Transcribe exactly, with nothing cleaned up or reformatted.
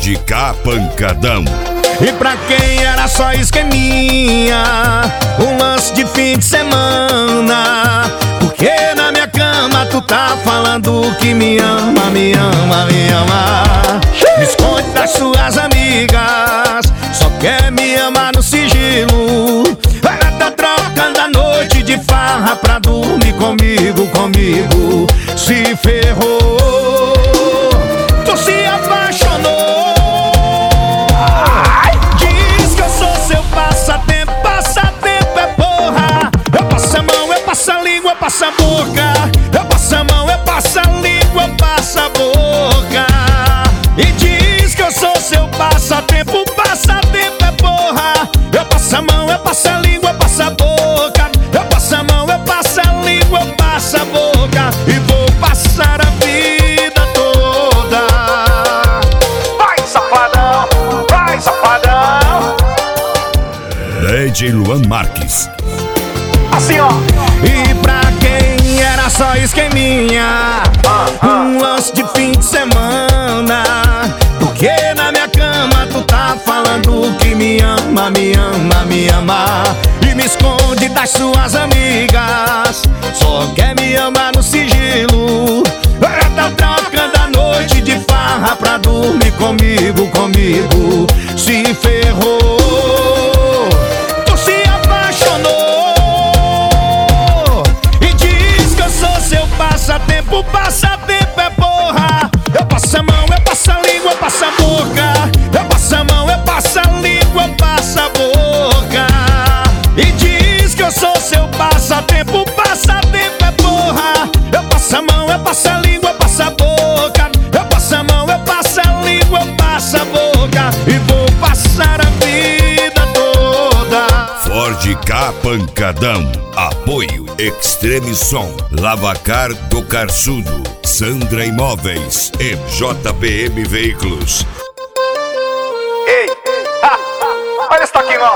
Ford Ka Pancadão. E pra quem era só esqueminha, um lance de fim de semana, porque na minha cama tu tá falando que me ama, me ama, me ama. Me esconde das suas amigas, só quer me amar no sigilo. Ela tá trocando a noite de farra pra dormir comigo, comigo. Se ferrou, tu se apaixonou. Diz que eu sou seu passatempo, passatempo é porra. Eu passo a mão, eu passo a língua, eu passo a boca. Eu passo a mão, eu passo a língua, eu passo a boca. E diz que eu sou seu passatempo, passatempo é porra. Eu passo a mão, eu passo a língua, eu passo a boca. Eu passo a mão, eu passo a língua, eu passo a boca. E vou passar a vida toda. Vai, safadão, vai, safadão. D J Luan Marques. Assim, ó. E pra quem era só esqueminha, um lance de fim de semana, porque na minha cama tu tá falando que me ama, me ama, me ama. E me esconde das suas amigas, só quer me amar no sigilo. Ela tá trocando a noite de farra pra dormir comigo, comigo. Se ferrou, tu se apaixonou. E diz que eu sou seu passatempo, passatempo é porra. Eu passo a mão, eu passo a língua, eu passo a boca. Eu passo a mão, eu passo a língua, eu passo a boca. E diz que eu sou seu passatempo, passatempo é porra. Eu passo a mão, eu passo a língua, eu passo a boca. Eu passo a mão, eu passo a língua, eu passo a boca. E vou passar a vida toda. Ford Ka Pancadão. Apoio Extreme Som, Lavacar do Carçudo, Sandra Imóveis e J P M Veículos. Ei, ha, olha esse toquinho, ó.